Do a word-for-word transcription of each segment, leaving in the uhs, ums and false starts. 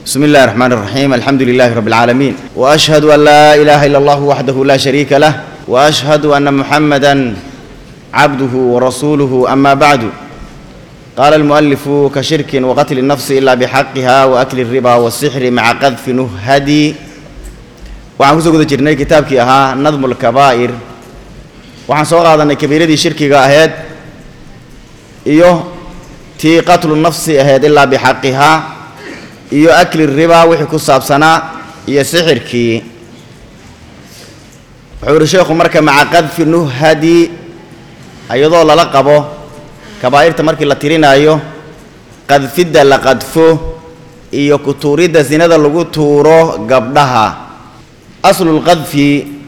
بسم الله الرحمن الرحيم الحمد لله رب العالمين وأشهد أن لا إله إلا الله وحده لا شريك له وأشهد أن محمدًا عبده ورسوله أما بعد قال المؤلف كشرك وقتل النفس إلا بحقها وأكل الربا والسحر مع قذف نهدي وعن كسو جرني كتابك أها نظم الكبائر وعن سوق هذا أن كبيرة دي شركي أهد إيوه تي قتل النفس أهد إلا بحقها iyo akli riba wixii ku saabsanaa iyo sixirkii wuxuu sheekhu marka maca qadfi nuhadi ayadoo lala qabo kabaa'irta markii la tirinayo qadfida la qadfo iyo kutuurida zinada lagu tuuro gabdhaha aslul qadfi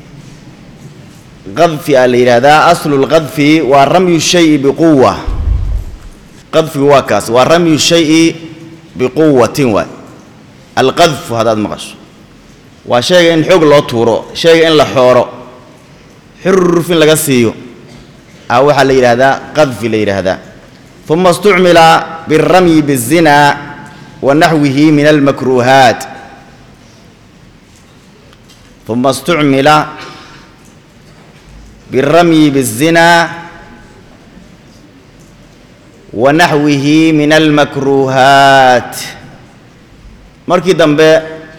qadfi al-irada aslul qadfi wa ramyu shay'i biquwwa qadfi waa kaas wa ramyu shay'i بقوة و القذف هذا المغش وشيء إن حق لا تورو شيء إن لا حورو حر في لقسيه أو حل هذا قذف لير هذا ثم استعمل بالرمي بالزنا ونحوه من المكروهات ثم استعمل بالرمي بالزنا ونحوه من المكروهات مركي دنبه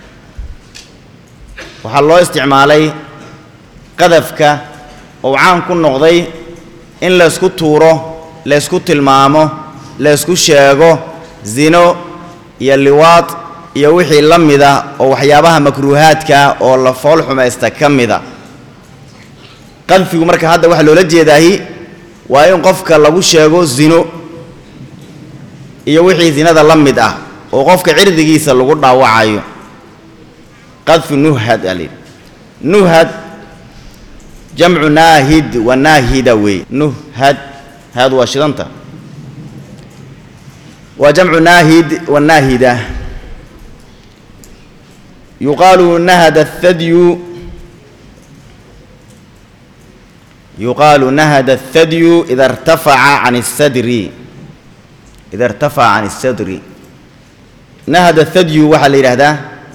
waxa loo isticmaalay qadafka oo caan ku noqday in la isku tuuro la isku tilmaamo la isku sheego zino iyo liwaad iyo wixii la mida oo waxyaabaha makruuhaadka oo la fool xumaysta kamida qadfigu marka hadda waxa loo jeedahay waa in qofka lagu sheego zino iyo wixii zinada la mid ah oo qofka cirdigiisa lagu dhaawacayo qadf nuhad ali nuhad jam'u nahid wa nahida way nuhad hada wa shidanta wa jam'u nahid wa nahida yuqalu nahada ath-thadyu yuqalu nahada ath-thadyu idha irtafa'a 'an as-sadri إذا ارتفع عن الصدر نهد الثدي وحل هذا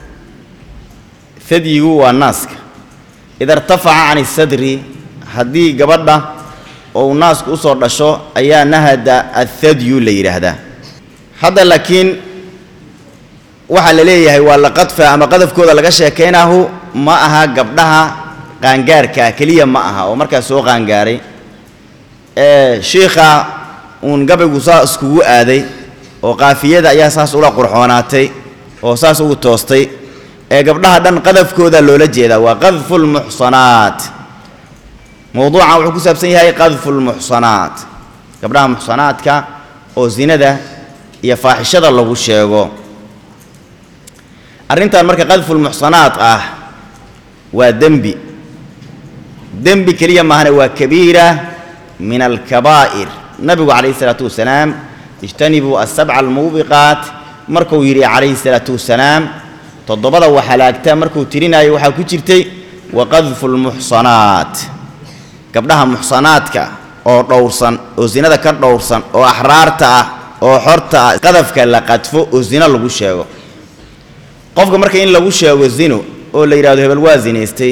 ثدي هو الناسك إذا ارتفع عن الصدر هدي قبضة أو ناسك أصور لشو أيا نهد الثدي لير هذا هذا لكن وحل ليه هو قذف أما قذف كذا لقشة كينه معها قبضها قانجار كاكلية معها ومركز سوق قانجاري اه شيخة uun gabaygu saa iskugu aaday oo qaafiyada ayaa saas ula qurxoonaatay oo saas ugu toostay ee gabdhaha dhan qadafkooda loola jeedaa waa qadful muhsanaat mawduuca wuxuu ku saabsan yahay qadful muhsanaat gabdhaha muhsanaadka oo zinada iyo faaxishada lagu sheego arrintan marka qadful muhsanaat ah waa dambi dambi kaliya maahane waa kabiira min al-kabaa'ir النبي عليه الصلاة والسلام اجتنبوا السبع الموبقات مركو يري عليه الصلاة والسلام تضبط وحلاكتا مركو ترينا يوحا كجرتي وقذف المحصنات قبلها محصناتك او دورسن او زينده كدورسن او احرارتا او حرتا قذفك لا قذفو او زينه لو شيغو قفك marka in lagu sheego zino oo la yiraahdo hebel waa zineystay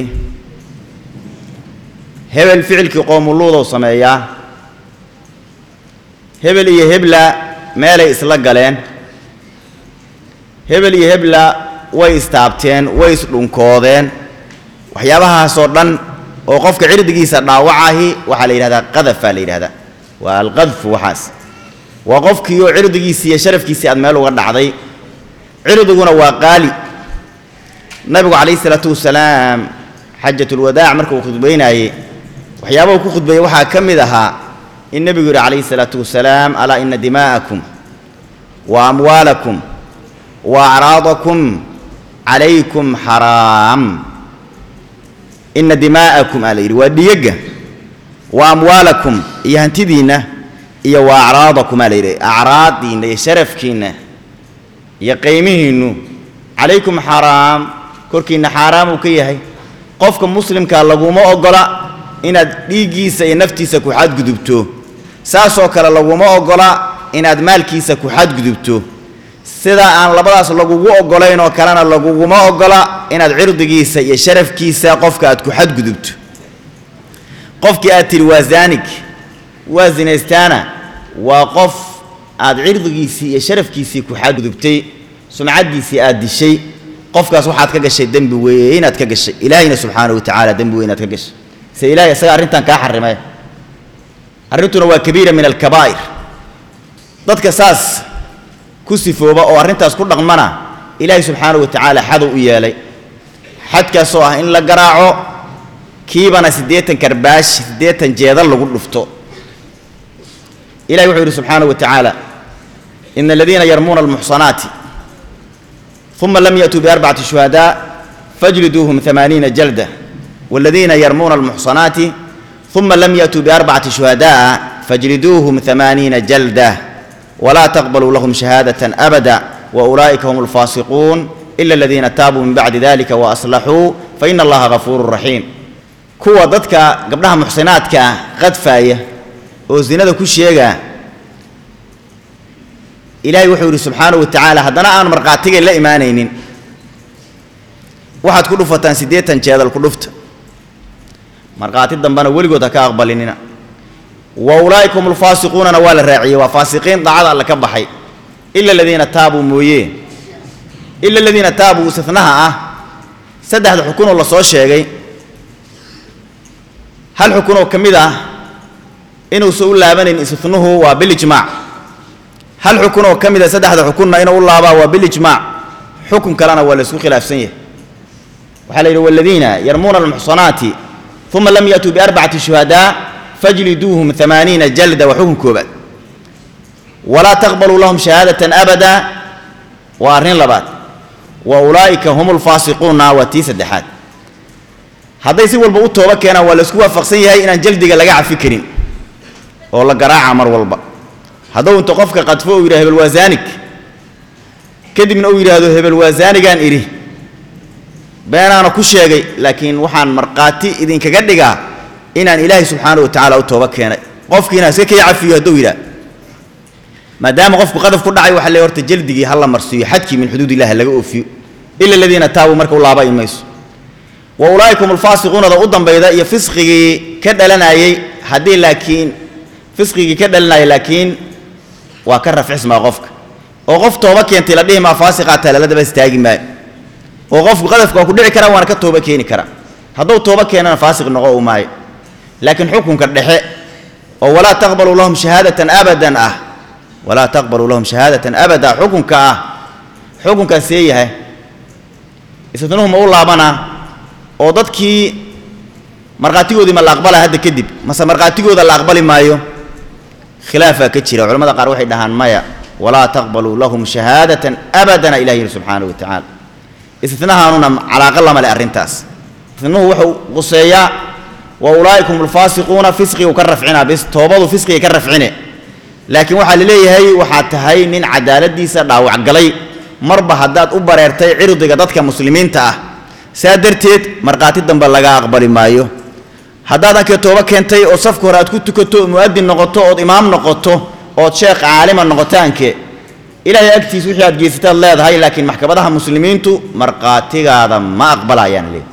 hebel ficilki qoomuluudo sameeyaa hebel iyo hebla meelay isla galeen hebel iyo hebla way istaabteen way isdhunkoodeen waxyaabahaas oo dhan oo qofka cirdigiisa dhaawacahi waxa la yiraahdaa qadaf la yiraahdaa waa al-qadf waxaas waa qofkii oo cirdigiisa iyo sharafkiisa aad meel uga dhacday cirdiguna waa qaali nabigu kaleey salaatu wasalaam hajjatul wadaa' markuu khudbaynayay waxyaabaha ku khudbay waxa kamid ahaa النبي عليه الصلاة والسلام ألا إن دماءكم وأموالكم وأعراضكم عليكم حرام إن دماءكم عليه وديجة وأموالكم يهنتدينا يا وأعراضكم عليه أعراض دين شرف كينا يقيمهن عليكم حرام كركين حرام وكيه قفكم مسلم كالله ما أقول إن ديجيس نفتيسك وحد قدبته saasoo kale laguma ogola inaad maalkiisa ku xad gudubto sida aan labadaas lagugu ogolayn oo kalena laguguma ogola inaad cirdigiisa iyo sharafkiisa qofka aad ku xadgudubto qofkii aad tiri waa zaanig waa zinaystaana waa qof aad cirdigiisii iyo sharafkiisii ku xadgudubtay sumcadiisii aad dishay qofkaas waxaad ka gashay dambi weyn aad ka gashay ilaahayna subxaanahu wa tacaala dambi weyn aad ka gashay se ilaahay isaga arrintan kaa xarimay arrintuna waa kabiira min alkabaa'ir dadka saas ku sifooba oo arrintaas ku dhaqmana ilaahay subxaanahu wa tacaala xadu u yeelay xadkaasoo ah in la garaaco kiibana siddeetan karbaash siddeetan jeedal lagu dhufto ilahay wuxuu yidhi subxaanahu wa tacaala ina aladiina yarmuuna almuxsanaati ثم لم يأتوا بأربعة شهداء فاجلدوهم ثمانين جلدة والذين يرمون المحصنات ثم لم يأتوا بأربعة شهداء فاجلدوهم ثمانين جلدة ولا تقبلوا لهم شهادة أبدا وأولئك هم الفاسقون إلا الذين تابوا من بعد ذلك وأصلحوا فإن الله غفور رحيم كوا ضدك قبلها محصناتك قد فاية وزنا كل شيء إلهي وحده سبحانه وتعالى هذنا أنا مرقاتك لا إيمانين واحد كله فتان سديتا جهاد الكلفت مرقات الدنبنا ولقوا ذكاء أقبلنا وأولئكم الفاسقون نوال الراعي وفاسقين ضعاء الله كبحي إلا الذين تابوا مويه إلا الذين تابوا استثناها سد هذا حكون الله صوت شيء هل حكونه كمذا إنه سؤال لابن استثنوه وبالإجماع هل حكونه كمذا سد هذا حكوننا إنه الله با وبالإجماع حكم كلنا ولا سوء خلاف سنيه وحليل والذين يرمون المحصنات ثم لم يأتوا بأربعة شهداء فاجلدوهم ثمانين جلدة وحكم كوبات ولا تقبلوا لهم شهادة أبدا وأرنين لبات وأولئك هم الفاسقون وتيس الدحات هذا يسوي البؤوت توبكنا ولا سكوا فقسيه إن جلدك لقى فكرين والله قراع عمر والبا هذا وانت قفك قد فوق إلى هبل وزانك كد من أول هذا هبل وزانك كان إليه بيان أنا كل شيء لكن وحن مرقاتي إذن كجدجا إن الإله سبحانه وتعالى وتوبكنا قفك هنا سكي عفيه دويلا ما دام قفك قذف كل عي وحلا يورت جلدي هلا مرسي حدك من حدود الله اللي فيه إلا الذين تابوا مركوا الله باي ميس وأولئك هم الفاسقون ذا قدام بيدا يفسقي كذا لنا أي هدي لكن فسقي كذا لنا لكن وكرف اسم قفك وقف توبك أنت لديه ما فاسقة لا بس تاجي ما وقف قذفك وكل كلام وأنا كتوبة كيني كلام هذا توبة كينا فاسق نقو معي لكن حكم كالدحاء ولا تقبلوا لهم شهادة أبدا أه ولا تقبلوا لهم شهادة أبدا حكم كأه حكم كسيه يستنهم الله بنا وضدك مرقاتيو دي ما الأقبله هذا كذب مثلا مرقاتيو ذا الأقبل مايو خلافه كتير علماء قالوا واحد دهان مايا ولا تقبلوا لهم شهادة أبدا إلهي سبحانه وتعالى استثناها هنا على أقل ما لأرنتاس استثنوه وحو قصيا وأولئك هم الفاسقون فسقي وكرف عنا بس توبضوا فسقي يكرف عنا لكن وحال لي هي وحات هاي من عدالة دي سرع وعقلي مربى هدات أبر يرتي عرض قدتك مسلمين تاه سادرتيت مرقاتي الدنب لقى أقبل مايو هداتك توبة كنتي وصفك ورات كنت كنتو مؤدي النقطة أو إمام نقطة أو شيخ عالم النقطانك إلى يأكتي سوحيات جيسة الله هاي لكن محكمتها مسلمين تو مرقاتي هذا ما أقبل يعني لي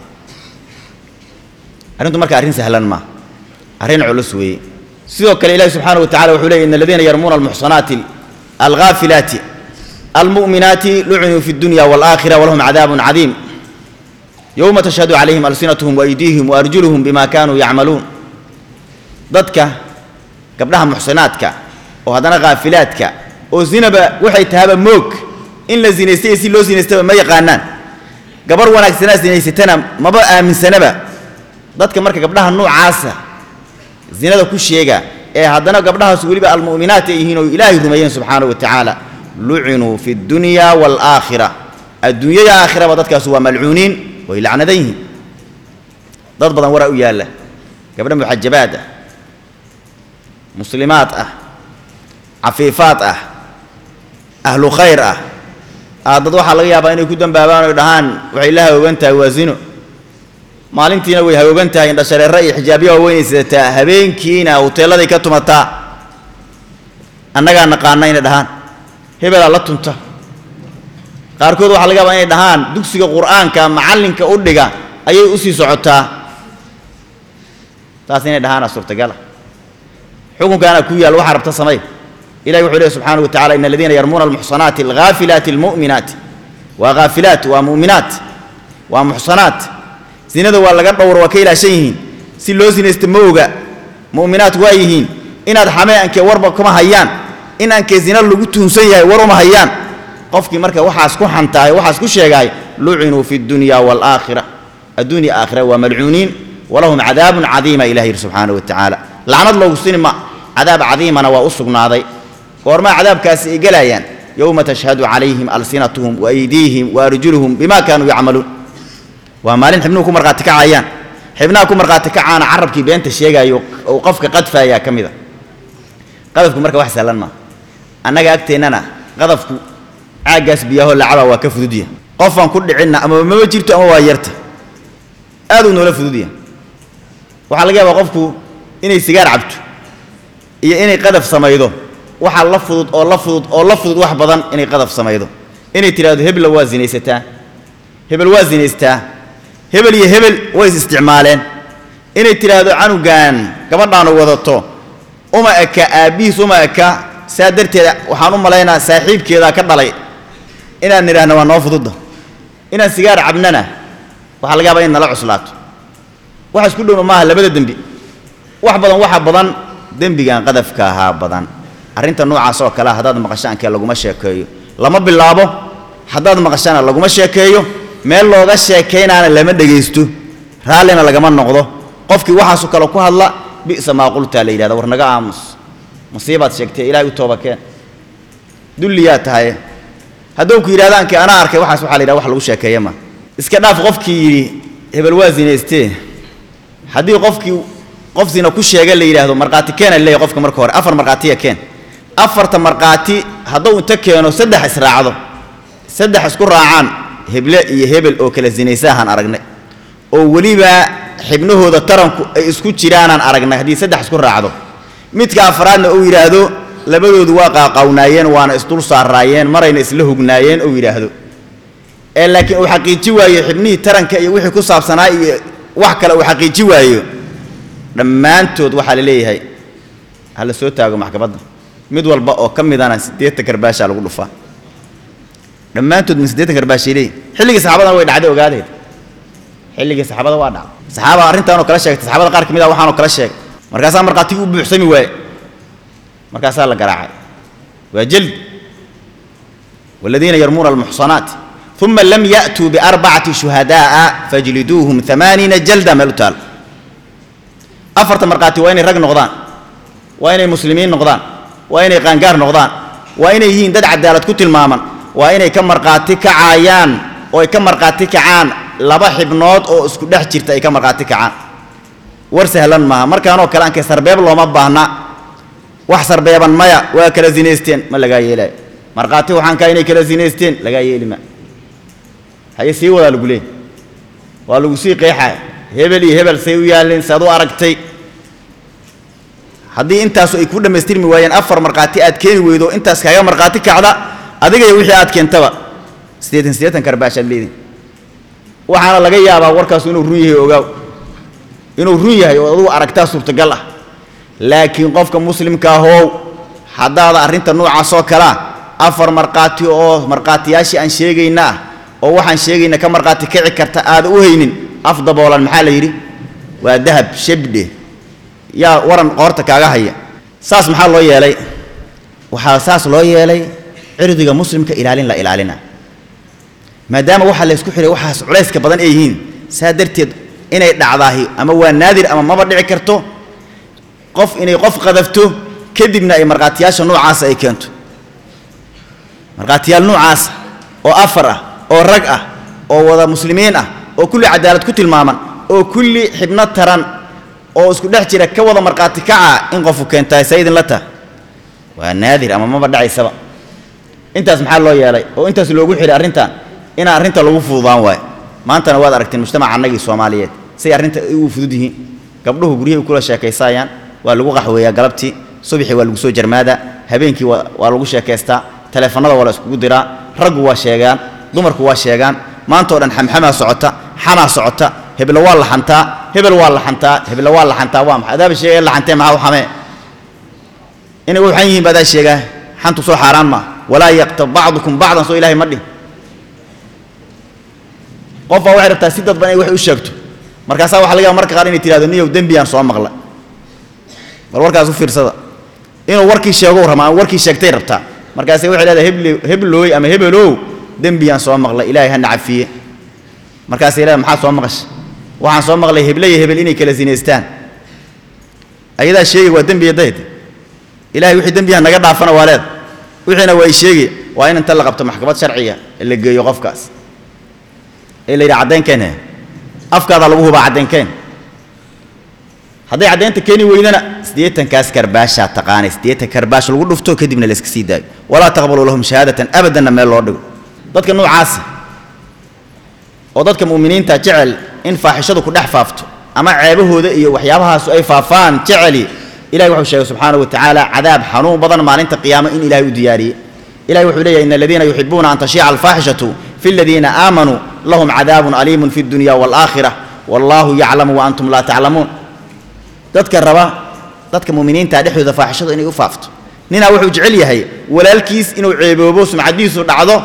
أنتم مركا أرين سهلا ما أرين علسوي سيوك الإله سبحانه وتعالى وحولي إن الذين يرمون المحصنات الغافلات المؤمنات لعنوا في الدنيا والآخرة ولهم عذاب عظيم يوم تشهد عليهم ألسنتهم وأيديهم وأرجلهم بما كانوا يعملون ضدك قبلها محصناتك وهذا غافلاتك وزنب وحي تهاب موك إن الذين يستيسي لو زين ما يقانان قبر وناك سناس يستنا ما بقى من سنبه dadka marka gabdhaha noocaasa zinada ku sheega ee hadana gabdhaha waliba almu'minaat yihiin oo ilaahay rumeeyeen subhanahu wa ta'ala lu'inu fi dunya wal akhirah addunya ya akhirah dadkaas waa mal'uuniin way la'nadayhi dad badan wara u yaala gabdhaha muhajjabaad ah muslimaat ah afiifaat ah ahlu khayr ah dad waxa laga yaabaa inay ku dambaabaan oo dhahaan waxa ilaahay ogantahay waa zino maalintiina way hawoogan tahay in dhashareero iyo xijaabiyo weynaysataa habeenkiina hoteelada ka tumata annaga naqaanayna dhahan hebel la tunta qaarkood waxa laga yaabaa inay dhahaan dugsiga quraanka macallinka u dhiga ayay u sii socotaa taas inay dhahaan suurtagal xukunkaana ku yaal waxa rabta samay ilaahay wuxuu leeyahay subhanahu wa ta'ala innal ladina yarmuna al muhsanati al ghafilati al mu'minati wa ghafilat wa mu'minat wa muhsanat zinada waa laga dhowr waa ka ilaashayiin si loo sinaysto mooga mu'minaat waa yihiin inaad xameenka warba kuma hayaan in aan ka zina lagu tuunsan yahay war uma hayaan qofkii marka waxaas ku xantaay waxaas ku sheegay lu'inu fi dunya wal aakhirah addunya aakhirah wa mal'uunin walahum adabun adima ilahi subhanahu wa ta'ala la'nad lagu sinima adab adimana wa usugnaaday goorma adabkaas ay galayaan yawma tashhadu alayhim alsinatuhum wa aydihim wa arjuluhum bima kanu ya'malun wa maalin xibnuhu ku marqaati kacayaan xibnaha ku marqaati kacaana carabkii beenta sheegayo oo qofka qadfaaya kamida qadafku marka wax salan ma annaga agteenana qadafku aagaas biyaho lacaba waa ka fududiya qofan ku dhicina ama ma jirto ama waa yarta aad uu noola fududiya waxa laga yaabaa qofku inay sigaar cabto iyo inay qadaf sameeydo waxa la fudud oo la fudud oo la fudud wax badan inay qadaf sameeydo inay tiraado hebel waa zinaysataa hebel waa zinaystaa hebel iyo hebel way isticmaaleen inay tiraado canugan gabadhaan wadato uma aka aabiis uma aka saadarteeda waxaan u maleynaa saaxiibkeeda ka dhalay inaan niraahno waa noo fudud inaan sigaar cabnana waxa laga yaabaa in nala cuslaato waxa isku dhow maaha labada dambi wax badan waxa badan dambigan qadafka aha badan arinta noocaas oo kala hadaad maqashaanka laguma sheekeeyo lama bilaabo hadaad maqashaana laguma sheekeeyo meel looga sheekeynaana lama dhageysto raalina lagama noqdo qofkii waxaas kale ku hadla bi'sa ma qulta la yiraahdo war naga aamus musiibad sheegtay ilaahay u toobakeen dulliya tahay haduu ku yiraahdaan ka ana arkay waxaas waxa la yiraahdo wax lagu sheekeeyo ma iska dhaaf qofkii yiri hebel waazineystee hadii qofkii qof zina ku sheegay la yiraahdo marqaati keen leeyahay qofka marka hore afar marqaati keen afarta marqaati haduu inta keeno saddex israacdo saddex isku raacaan heble iyo hebel oo kala zinaysahan aragnay oo waliba xibnahooda taranku ay isku jiraan aan aragnay hadii saddex isku raacdo midka afraadna uu yiraahdo labadoodu waa qaaqawnaayeen waana isdul saaraayeen marayna isla hugnaayeen oo yiraahdo ee laakiin uu xaqiiji waayo xibnihii taranka iyo wixii ku saabsanaa iyo wax kale uu xaqiiji waayo dhamaantood waxa la leeyahay hal soo taago maxkamadda mid walba oo kamidana sideetan karbaasha lagu dhufaa dhamaantood min sideetan karbaasha ilay xilliga saxaabada way dhacday ogaadeed xilliga saxaabada waa dhacay saxaabada arintan oo kala sheegtay saxaabada qaar kamid ah waxaan oo kala sheegay markaas marqaati u buuxsami waay markaas la garaacay waa jald والذين يرمون المحصنات ثم لم يأتوا بأربعة شهداء فاجلدوهم ثمانين جلدة ملتال أفرت مرقاتي وين الرق نقضان وين المسلمين نقضان وين قانقار نقضان وين يهين دد عدالة كتل ماما وين كم مرقاتي كعايان وكم مرقاتي كعان لبا حبنود أو اسكو دح جرتا كم مرقاتي كعان ورسهلن ما مركانو كلان كسر بيب لو ما باهنا وحسر بيبان مايا وكلا زينيستين ما لغا يلي مرقاتي وحان كايني كلا زينيستين لغا يلي ما هاي سي ولا لغولي ولغو سي قيحا هبل هبل سي ويالين سادو aragtay hadii intaas ay ku dhameystirmi waayeen afar marqaati aad keen weydo intaas kaaga marqaati kacda adiga iyo wixii aad keentaba sideetan sideetan karbaasha leedin waxaana laga yaabaa warkaas inuu run yahay ogaaw inuu run yahay oo adu aragtaa suurtagal ah laakiin qofka muslimka ah oo hadaada arinta noocaas oo kala afar marqaati oo marqaatiyaashii aan sheegayna oo waxaan sheegayna ka marqaati kici karta aad u haynin afdaboolan maxaa la yiri waa dahab shabde يا ورن قارتك عجاهية ساس محل الله يلي وحاساس الله يلي عرضك مسلم كإلالين لا إلالنا ما دام واحد لا يسكحري واحد عريس كبدن أيهين سادرت إن يدعضاهي أما هو نادر أما ما بدي عكرته قف إن يقف قذفته كذبنا أي مرقاتياش نوع عاس أي كنت مرقاتيال نوع عاس أو أفرة أو رجعة أو وضع مسلمين أو كل عدالة كتل ماما أو كل حبنات تران oo isku dhex jira ka wada marqaati kaca in qofu keentay sayidin lata waa naadir ama ma badhaysaba intaas maxaa loo yeelay oo intaas loogu xiri arintan in arinta lagu fududaan waay maantana waad aragteen mujtamaca annagii Soomaaliyeed say arinta u fudud yihiin gabdhuhu guriga kula sheekaysayaan waa lagu qaxweeyaa galabtii subaxii waa lagu soo jarmaada habeenkii waa lagu sheekaystaa telefoonada waa la isku diraa rag waa sheegaan dumarku waa sheegaan maanta oo dhan xamxama socota xana socota hebel waa la xantaa hebel waa la xantaa hebel waa la xantaa waa maxay adaab sheegay la xantay maxaa u xamee inay waxaan yihiin baad sheegaa xantu soo xaraan ma wala yaqtab ba'dukum ba'dan soo ilaahay madhi qof waa rabtaa si dad banay wax u sheegto markaas waxa laga marka qaar inay tiraado niyow dambiyaan soo maqla bal warkaas u fiirsada inuu warkii sheego ramaa warkii sheegtay rabtaa markaas waxay leedahay hebel hebelooy ama hebelow dambiyaan soo maqla ilaahay ha nacafiye markaas ilaahay maxaa soo maqash waxaan soo maqlay heblay hebel inay kala sineystaan ayada sheegay waa dambiye dayda ilaahay wixii dambiyaha naga dhaafana waa leed wixiina way sheegay waa in inta la qabto maxkamad sharciya la geeyo qofkaas ee la yiraahdo cadeen afkaada lagu huba cadeen keen haday cadeynta keeni weydana sideetan kaas karbaasha taqaan sideetan karbaash lagu dhufto kadibna la iska sii daayo wala taqbalu lahum shahadatan abadan meel loo dhigo dadka noocaas oo dadka muuminiinta jecel in faaxishadu ku dhax faafto ama ceebahooda iyo waxyaabahaas ay faafaan jeceli ilaahay wuxuu sheegay subhanahu wa ta'ala cadaab xanuun badan maalinta qiyaamo in ilaahay u diyaariyay ilaahay wuxuu leeyahay inna alladheena yuhibbuna an tashi'a al-faahishatu fi alladheena aamanu lahum cadaabun aliimun fi ad-dunya wal aakhirah wallahu ya'lamu wa antum la ta'lamun dadka raba dadka muuminiinta dhexdooda faaxishadu inay u faafto nina wuxuu jecel yahay walaalkiis inuu ceeboobo sumcadiisu dhacdo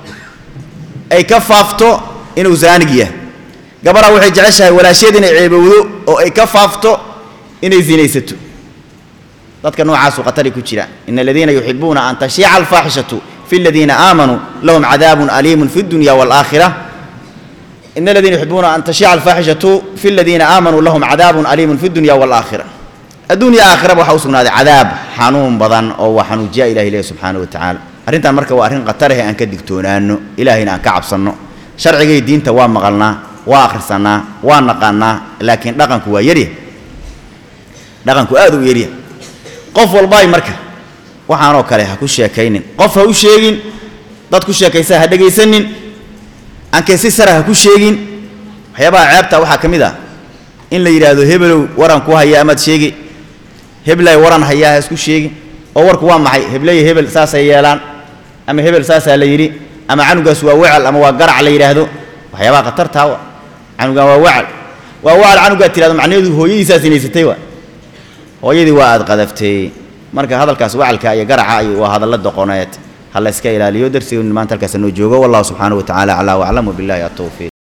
ay ka faafto inuu zaanig yahay gabadha waxay jeceshahay walaasheed inay ceebowdo oo ay ka faafto inay zinaysato dadka noocaas qatari ku jira in alladheena yuhibbuna an tashi'a al-faahishatu fi alladheena aamanu lahum 'adaabun aliimun fi ad-dunya wal aakhirah in alladheena yuhibbuna an tashi'a al-faahishatu fi alladheena aamanu lahum 'adaabun aliimun fi ad-dunya wal aakhirah ad-dunya aakhirah waxa usugnaaday cadaab xanuun badan oo wax xanuujiya ilaahay subhanahu wa ta'ala arintan marka waa arin qatar ah aan ka digtoonaano ilaahayna aan ka cabsano sharciga diinta waa maqalnaa waa akhrisanaa waa naqaanaa laakiin dhaqanku waa yari dhaqanku aad u yari qof walba ay marka waxaan oo kale ha ku sheekaynin qof ha u sheegin dad ku sheekaysa ha dhageysanin aan keesi sara ha ku sheegin waxyaabaha ceebta waxa kamid ah in la yiraahdo hebelow waran ku haya amad sheegi heblay waran haya isku sheegi oo warku waa maxay heblay hebel saas ay yeelaan ama hebel saas la yiri ama canugaas waa wacal ama waa garac la yiraahdo waxyaabaha qatarta ah canuga waa wacal waa wacal canuga tiraado macnaheedu hooyadiisa sinaysatay waa hooyadii waa aad qadaftay marka hadalkaas wacalka iyo garaca iyo waa hadal la doqoneed hal iska ilaaliyo darsiga maanta halkaas noo joogo wallahu subhanahu wa ta'ala ala wa a'lamu billahi at-tawfiq